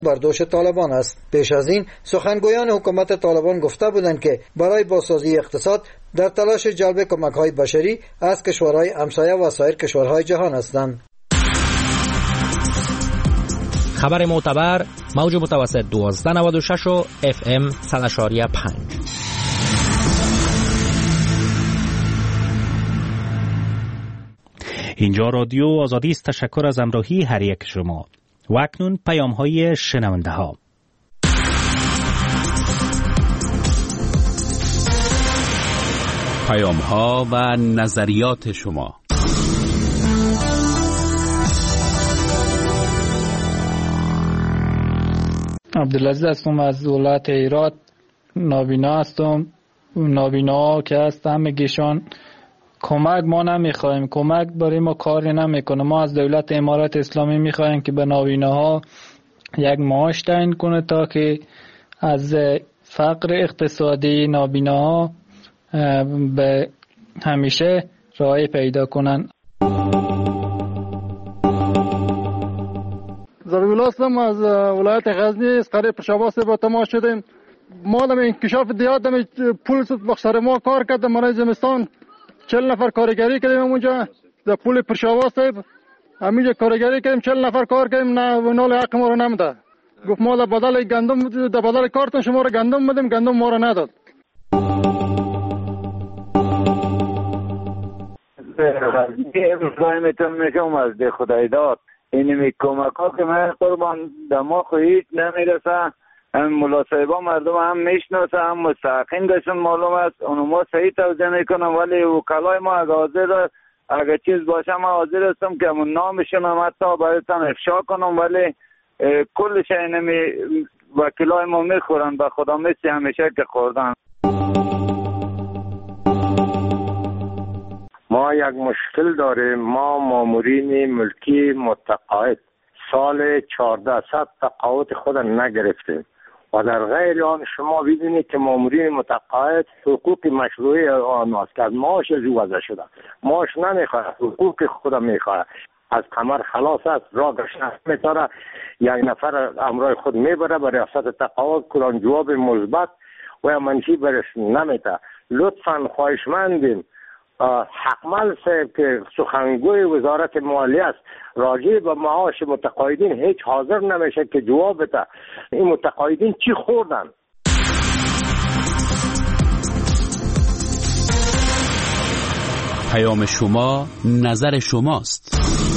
بر دوش طالبان است. پیش از این سخنگویان حکومت طالبان گفته بودند که برای بازسازی اقتصاد در تلاش جلب کمک‌های بشری از کشورهای همسایه و سایر کشورهای جهان هستند. خبر معتبر موج متوسط 1296 و FM 100.5. اینجا رادیو آزادی است. تشکر از همراهی هر یک شما. و اکنون پیام‌های شنونده ها. پیام‌ها و نظریات شما. عبدالعزیز هستم از ولایت هرات. نابینا هستم. نابینا که هست همگیشان کمک ما نمیخوایم، کمک برای ما کاری نمیکنه. ما از دولت امارات اسلامی میخوایم که به نابیناها یک معاش تعیین کنه تا که از فقر اقتصادی نابیناها به همیشه راه پیدا کنن. زبیب هستم از ولایت غزنی. از قریب پرشاباس با تماس شدیم. ما دم انکشاف دیات دم پول بخسر ما کار کردم. برای زمستان 40 نفر کارگری کردیم اونجا در پول پرشاباس. همینجا کارگری کردیم 40 نفر کار کردیم. نه نال حق ما رو نمیده. گفت ما در بدل گندم در بدل کارتون شما رو گندم بدیم، گندم ما رو نداد. ابراهیمتون میگم از ده خدای داد. اینمی کمک ها که من قربان دما خواهید نمیرسه. هم ملاصحبا مردم هم میشناسه، هم مستحقین داشتن معلوم است. اونو ما صحیح توضیح میکنم، ولی وکلای ما اگر چیز باشه ما حاضر هستم که همون نامشون هم حتی برایتان افشا کنم، ولی کل شای نمی وکلای ما میخورن به خدا مثل همیشه که خوردن. ما یک مشکل داریم. ما مامورین ملکی متقاعد سال 1400 تقاعد خود نگرفتیم و در غیر آن شما ببینید که مامورین متقاعد حقوق مشروعی آنهاست که از معاش از وضع شده. معاش نمیخواد، حقوق خود میخواد. از کمر خلاص است، راه گشتن میتاره، یک نفر امرای خود میبره به ریاست تقاعد، کلان جواب مثبت و منفی برش نمیده. لطفا خواهشمندیم حقمل صاحب که سخنگوی وزارت مالیه است راجع به معاش متقاعدین هیچ حاضر نمیشه که جواب بده. این متقاعدین چی خوردن؟ پیام شما نظر شماست.